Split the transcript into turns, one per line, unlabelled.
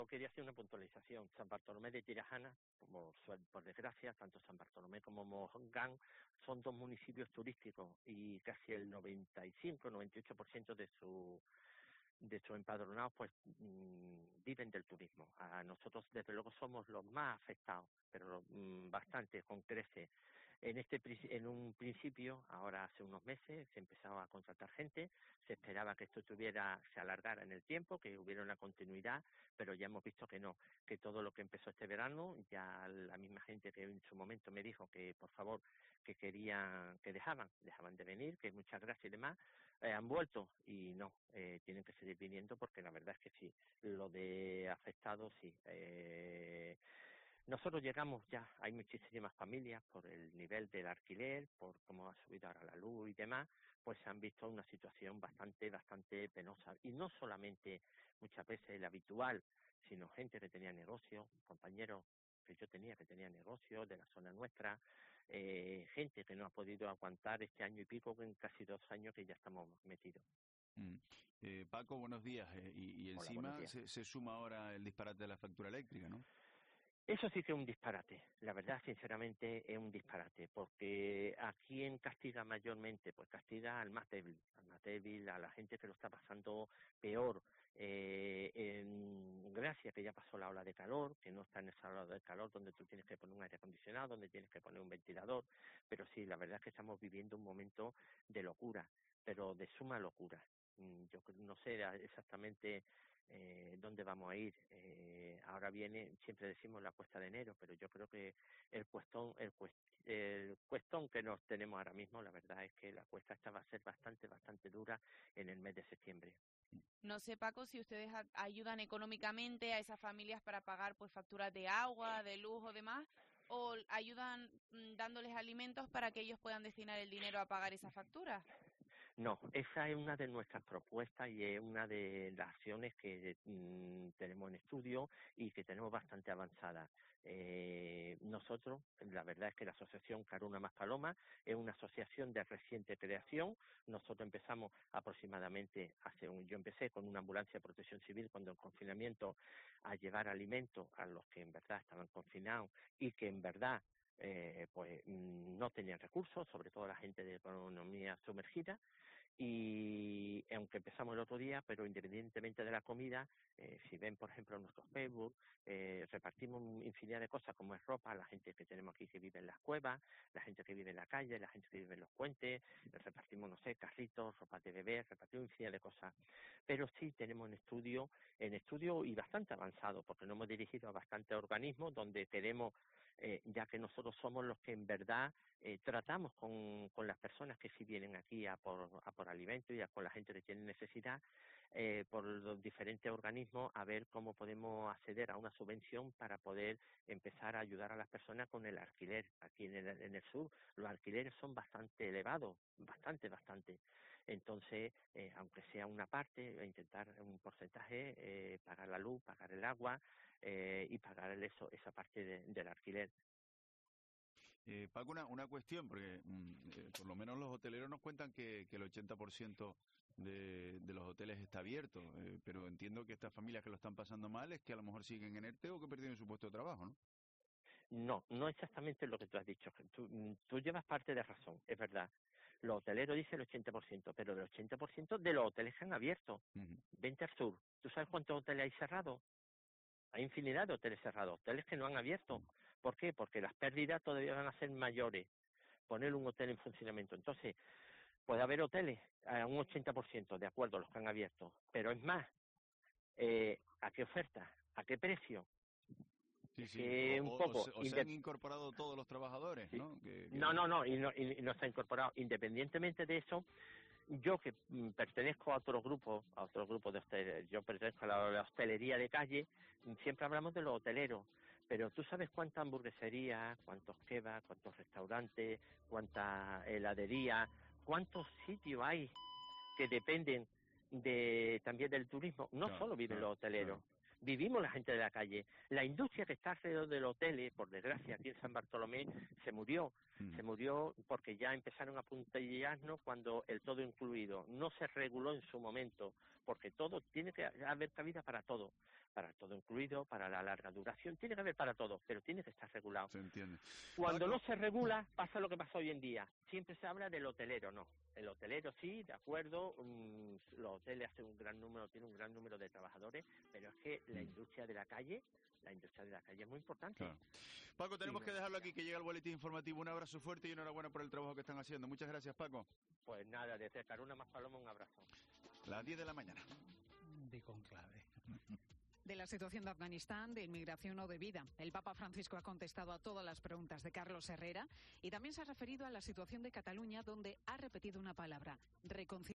quería hacer una puntualización. San Bartolomé de Tirajana, por desgracia, tanto San Bartolomé como Mogán son dos municipios turísticos y casi el 95-98% de sus empadronados pues viven del turismo. A nosotros desde luego somos los más afectados, pero bastante con crece. En un principio, ahora hace unos meses, se empezaba a contratar gente, se esperaba que esto se alargara en el tiempo, que hubiera una continuidad, pero ya hemos visto que no, que todo lo que empezó este verano, ya la misma gente que en su momento me dijo que por favor que querían, que dejaban de venir, que muchas gracias y demás, han vuelto y no, tienen que seguir viniendo porque la verdad es que sí, lo de afectados sí. Nosotros llegamos ya, hay muchísimas familias por el nivel del alquiler, por cómo ha subido ahora la luz y demás, pues han visto una situación bastante penosa. Y no solamente muchas veces el habitual, sino gente que tenía negocio, compañeros que yo tenía que tenía negocio de la zona nuestra, gente que no ha podido aguantar este año y pico, en casi 2 años que ya estamos metidos.
Paco, buenos días. Y
Hola, buenos
encima
días.
se suma ahora el disparate de la factura eléctrica, ¿no?
Eso sí que es un disparate, la verdad, sinceramente, es un disparate, porque ¿a quién castiga mayormente? Pues castiga al más débil, a la gente que lo está pasando peor. En Gracia, que ya pasó la ola de calor, que no está en esa ola de calor donde tú tienes que poner un aire acondicionado, donde tienes que poner un ventilador, pero sí, la verdad es que estamos viviendo un momento de locura, pero de suma locura. Yo no sé exactamente dónde vamos a ir. Ahora viene, siempre decimos la cuesta de enero, pero yo creo que el cuestón que nos tenemos ahora mismo, la verdad es que la cuesta esta va a ser bastante dura en el mes de septiembre.
No sé, Paco, si ustedes ayudan económicamente a esas familias para pagar pues facturas de agua, de luz o demás, o ayudan dándoles alimentos para que ellos puedan destinar el dinero a pagar esas facturas.
No, esa es una de nuestras propuestas y es una de las acciones que tenemos en estudio y que tenemos bastante avanzada. Nosotros, la verdad es que la asociación Caruna Más Paloma es una asociación de reciente creación. Nosotros empezamos aproximadamente yo empecé con una ambulancia de protección civil cuando en confinamiento a llevar alimentos a los que en verdad estaban confinados y que en verdad pues no tenían recursos, sobre todo la gente de economía sumergida. Y aunque empezamos el otro día, pero independientemente de la comida, si ven, por ejemplo, en nuestro Facebook, repartimos infinidad de cosas como es ropa a la gente que tenemos aquí que vive en las cuevas, la gente que vive en la calle, la gente que vive en los puentes, repartimos, no sé, carritos, ropa de bebé, repartimos infinidad de cosas. Pero sí tenemos en estudio y bastante avanzado, porque nos hemos dirigido a bastantes organismos donde queremos, ya que nosotros somos los que en verdad tratamos con las personas que sí vienen aquí a por alimentos y con la gente que tiene necesidad, por los diferentes organismos, a ver cómo podemos acceder a una subvención para poder empezar a ayudar a las personas con el alquiler. Aquí en el sur los alquileres son bastante elevados, bastante. Entonces, aunque sea una parte, intentar un porcentaje, pagar la luz, pagar el agua y pagar esa parte del alquiler.
Paco, una cuestión, porque por lo menos los hoteleros nos cuentan que el 80% de los hoteles está abierto, pero entiendo que estas familias que lo están pasando mal es que a lo mejor siguen en ERTE o que perdieron su puesto de trabajo, ¿no?
No exactamente lo que tú has dicho. Tú llevas parte de razón, es verdad. Los hoteleros dicen el 80%, pero del 80% de los hoteles que han abierto. Vente al sur. ¿Tú sabes cuántos hoteles hay cerrados? Hay infinidad de hoteles cerrados, hoteles que no han abierto. ¿Por qué? Porque las pérdidas todavía van a ser mayores. Poner un hotel en funcionamiento. Entonces, puede haber hoteles a un 80%, de acuerdo, los que han abierto. Pero es más, ¿a qué oferta? ¿A qué precio?
Sí,
Es
sí.
que un poco...
O se han incorporado todos los trabajadores,
Sí.
¿no?
No, y no se ha incorporado. Independientemente de eso, yo que pertenezco a otro grupo de hostelería, yo pertenezco a la hostelería de calle, siempre hablamos de los hoteleros, pero tú sabes cuántas hamburgueserías, cuántos kebabs, cuántos restaurantes, cuántas heladerías, cuántos sitios hay que dependen también del turismo. No solo viven los hoteleros, vivimos la gente de la calle. La industria que está alrededor del hotel, por desgracia, aquí en San Bartolomé, se murió porque ya empezaron a puntillarnos cuando el todo incluido no se reguló en su momento, porque todo tiene que haber cabida para todo. para todo incluido, para la larga duración, tiene que haber para todo, pero tiene que estar regulado.
Se entiende.
Cuando no se regula, pasa lo que pasa hoy en día. Siempre se habla del hotelero, no. El hotelero sí, de acuerdo, los hoteles hacen tienen un gran número de trabajadores, pero es que la industria de la calle es muy importante.
Claro. Paco, tenemos que dejarlo aquí, que llega el boletín informativo. Un abrazo fuerte y enhorabuena por el trabajo que están haciendo. Muchas gracias, Paco.
Pues nada, desde Caruna más Paloma, un abrazo.
Las 10 de la mañana.
De conclave.
De la situación de Afganistán, de inmigración o de vida. El Papa Francisco ha contestado a todas las preguntas de Carlos Herrera y también se ha referido a la situación de Cataluña, donde ha repetido una palabra: reconciliación.